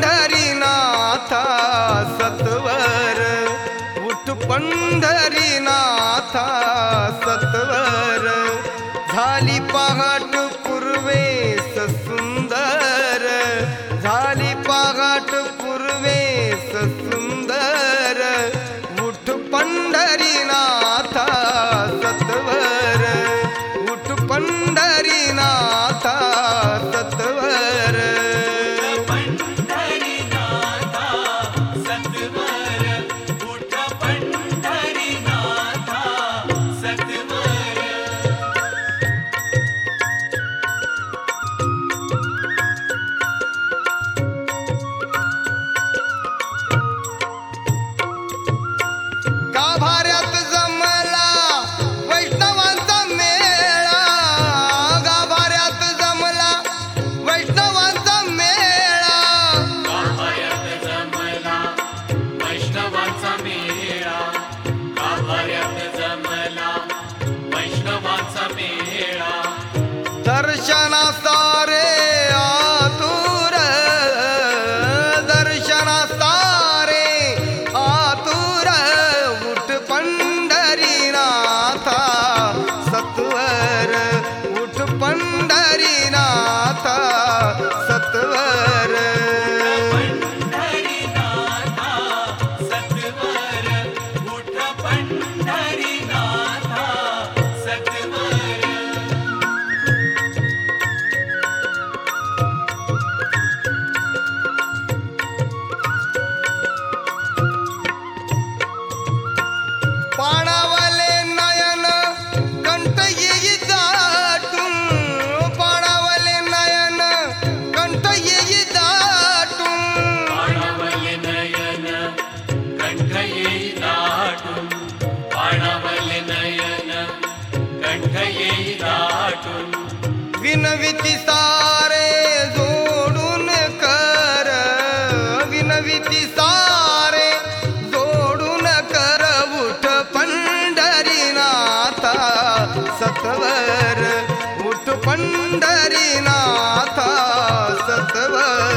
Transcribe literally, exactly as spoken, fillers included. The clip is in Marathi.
पंढरीनाथा सत्वर, उठ पंढरीनाथा सत्वर, झाली पहाट पूर्वेस सुंदर, झाली पहाट पूर्वेस सुंदर, उठ पंढरीनाथा सत्वर, उठ पंढरीनाथा सत्वर। गाभाऱ्यात जमला वैष्णवांचा मेळा, गाभाऱ्यात जमला वैष्णवांचा मेळा, गाभाऱ्यात जमला वैष्णवांचा मेळा, गाभाऱ्यात जमला वैष्णवांचा मेळा, दर्शनाचा रे आतुर, दर्शनाचा रे आतुर, उठ पंढरीनाथा सत्वर, उठ पंढरीनाथा सत्वर। पंढरीनाथा सत्वर, उठ पंढरीनाथा सत्वर। पाणावले नयन कंठ येई दाटून, पाणावले नयन कंठ येई दाटून, पाणावले नयन कंठ येई दाटून, पाणावले नयन कंठ येई दाटून, विनविती सारे जोडून कर, विनविती सारे जोडून कर, उठ पंढरीनाथा सत्वर, उठ पंढरीनाथा सत्वर।